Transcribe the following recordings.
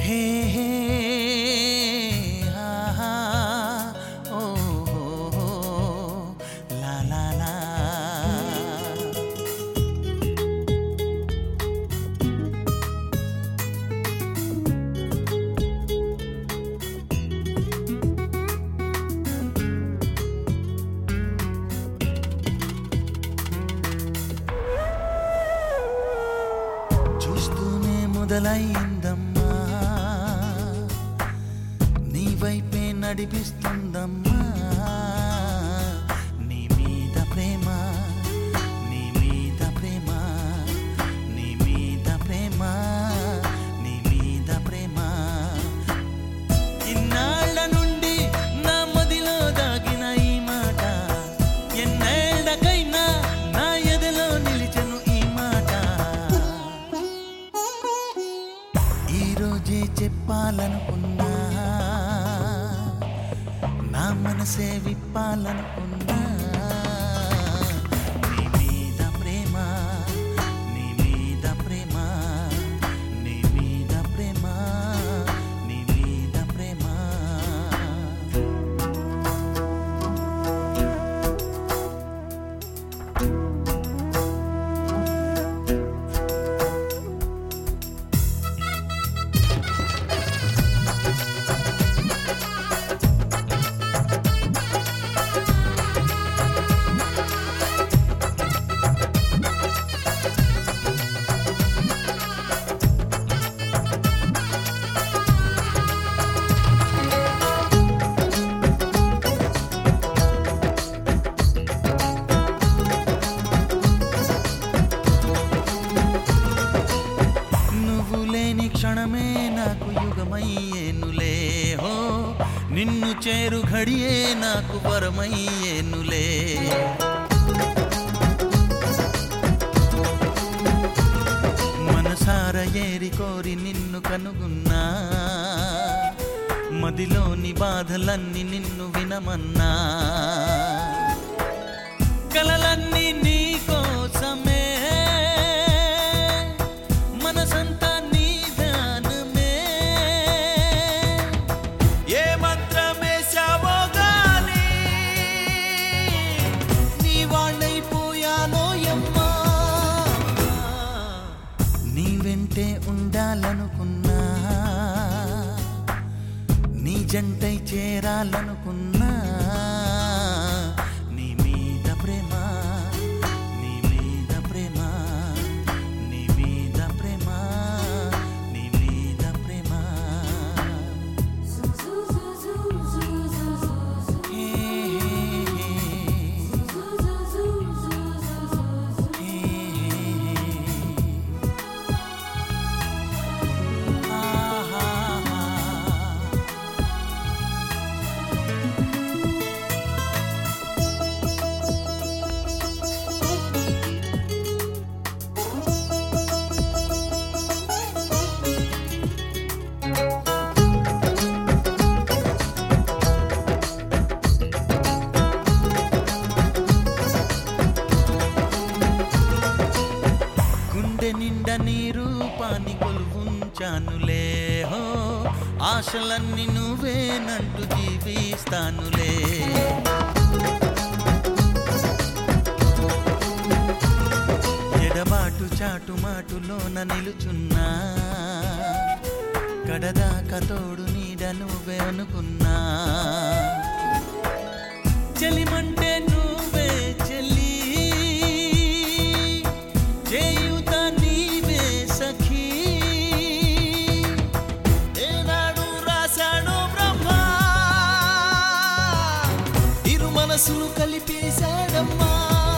హే హే ఆహా ఓ లా లా లా చూస్తూనే మొదలైందమ్మా నీ వైపే నడిపిస్తుందమ్మా నీ మీద ప్రేమ నీ మీద ప్రేమ నీ మీద ప్రేమ నీ మీద ప్రేమ ఇన్నాళ్ళ నుండి నా మదిలో దాగిన ఈ మాట ఎన్నేళ్ళకైనా నా ఎదలో నిలిచెను ఈ మాట ఈరోజే చెప్పాలనుకున్నా నా మనసే విప్పాలనుకున్నా నీ మీద ప్రేమ నీ మీద ప్రేమ నీ మీద ప్రేమ నీ మీద ప్రేమ నువ్వు లేని క్షణమే నాకు యుగమయ్యేనులే హో నిన్ను చేరు ఘడియే నాకు వరమయ్యేనులే మనసార ఏరి కోరి నిన్ను కనుగొన్నా మదిలోని బాధలన్నీ నిన్ను వినమన్నా కలలన్నీ నీ కోసమే మనసంతా నీ ధ్యానమే ఏ మంత్రమేశావో గాని నీ వాళ్ళైపోయానో యమ్మా నీ వెంటే ఉండాలనుకున్నా నీ జంటై చేరాలనుకున్నా నీ మీద ప్రేమ నీ మీద ప్రేమ నీ మీద ప్రేమ నీ మీద ప్రేమ హే హే ఆహా గుండె నిండా నీ రూపాన్ని కొలువుంచానులే హో ఆశలన్నీ నువ్వేనంటూ జీవిస్తానులే ఎడబాటు చాటు మాటులోన నిలుచున్నా కడదాకా తోడు నీడ నువ్వే అనుకున్నా చెలిమంటే నువ్వే చెల్లి చేయుత నీవే సఖీ ఏనాడు రాశాడు బ్రహ్మ ఇరు మనసులు కలిపేశాడమ్మా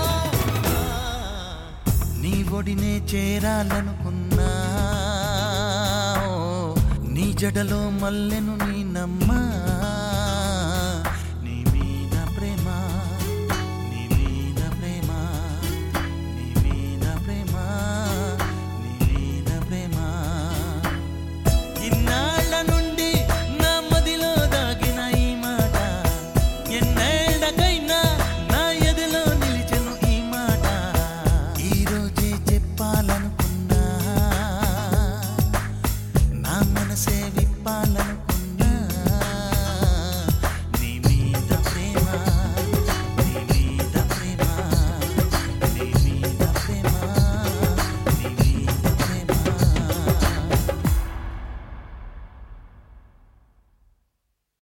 నీ ఒడినే చేరాలనుకున్నా నీ జడలో మల్లెను నీ నమ్మా